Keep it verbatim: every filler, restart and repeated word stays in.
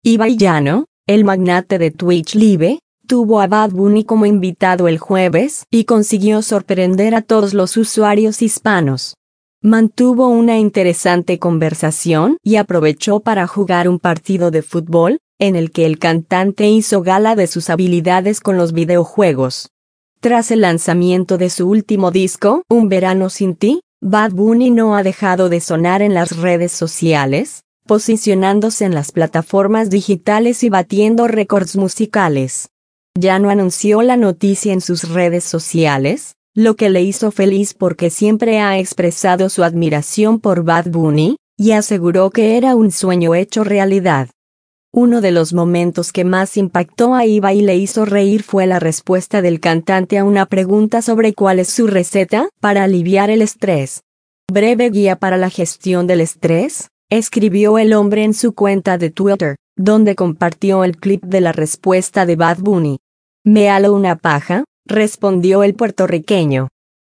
Ibai Llano, el magnate de Twitch Live, tuvo a Bad Bunny como invitado el jueves y consiguió sorprender a todos los usuarios hispanos. Mantuvo una interesante conversación y aprovechó para jugar un partido de fútbol, en el que el cantante hizo gala de sus habilidades con los videojuegos. Tras el lanzamiento de su último disco, Un Verano Sin Ti, Bad Bunny no ha dejado de sonar en las redes sociales, posicionándose en las plataformas digitales y batiendo récords musicales. Llano anunció la noticia en sus redes sociales, lo que le hizo feliz porque siempre ha expresado su admiración por Bad Bunny, y aseguró que era un sueño hecho realidad. Uno de los momentos que más impactó a Ibai y le hizo reír fue la respuesta del cantante a una pregunta sobre cuál es su receta para aliviar el estrés. Breve guía para la gestión del estrés, escribió el hombre en su cuenta de Twitter, donde compartió el clip de la respuesta de Bad Bunny. «Me halo una paja», respondió el puertorriqueño.